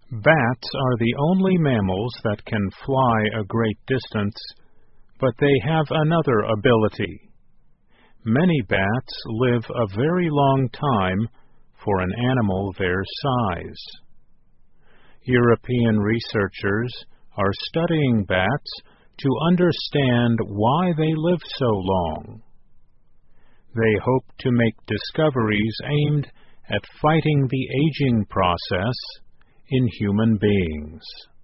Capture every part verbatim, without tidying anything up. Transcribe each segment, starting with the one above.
Bats are the only mammals that can fly a great distance, but they have another ability. Many bats live a very long time for an animal their size. European researchers are studying bats to understand why they live so long. They hope to make discoveries aimed at fighting the aging process in human beings.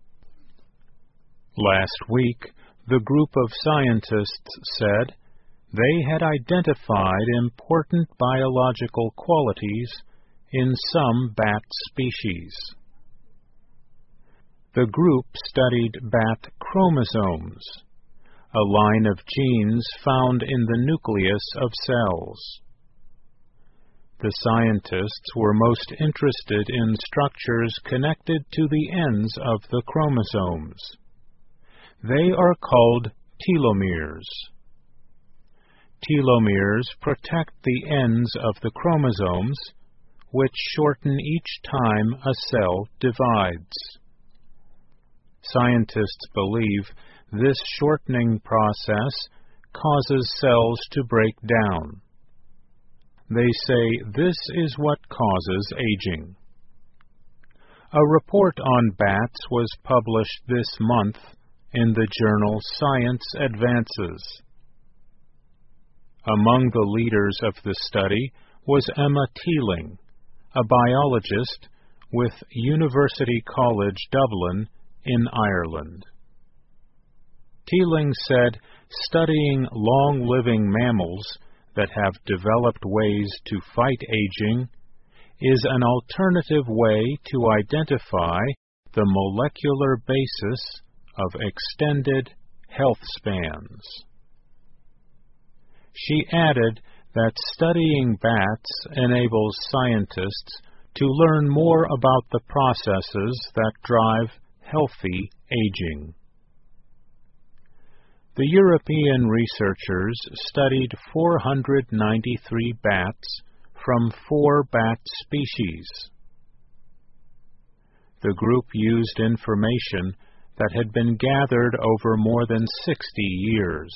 Last week, the group of scientists said they had identified important biological qualities in some bat species. The group studied bat chromosomes, a line of genes found in the nucleus of cells. The scientists were most interested in structures connected to the ends of the chromosomes. They are called telomeres. Telomeres protect the ends of the chromosomes, which shorten each time a cell divides. Scientists believe this shortening process causes cells to break down. They say this is what causes aging. A report on bats was published this month in the journal Science Advances. Among the leaders of the study was Emma Teeling, a biologist with University College Dublin in Ireland. Teeling said studying long-living mammals that have developed ways to fight aging is an alternative way to identify the molecular basis of extended health spans. She added that studying bats enables scientists to learn more about the processes that drive healthy aging. The European researchers studied four hundred ninety-three bats from four bat species. The group used information that had been gathered over more than sixty years.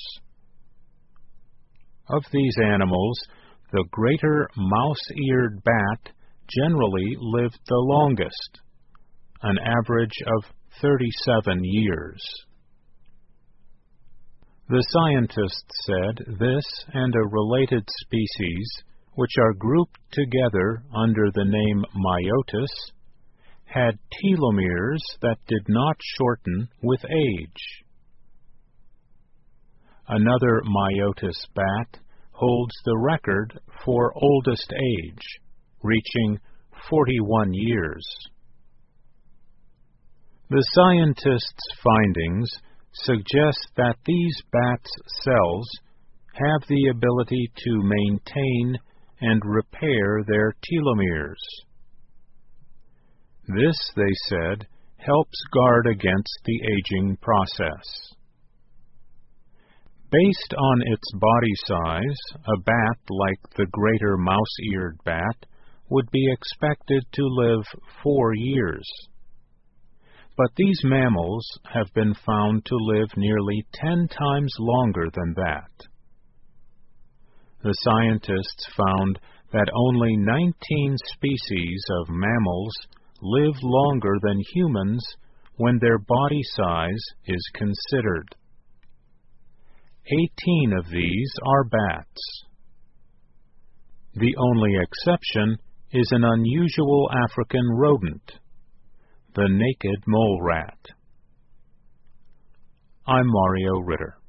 Of these animals, the greater mouse-eared bat generally lived the longest, an average of thirty-seven years. The scientists said this and a related species, which are grouped together under the name Myotis, had telomeres that did not shorten with age. Another Myotis bat holds the record for oldest age, reaching forty-one years. The scientists' findings suggest that these bats' cells have the ability to maintain and repair their telomeres. This, they said, helps guard against the aging process. Based on its body size, a bat like the greater mouse-eared bat would be expected to live four years. But these mammals have been found to live nearly ten times longer than that. The scientists found that only nineteen species of mammals live longer than humans when their body size is considered. Eighteen of these are bats. The only exception is an unusual African rodent, the naked mole rat. I'm Mario Ritter.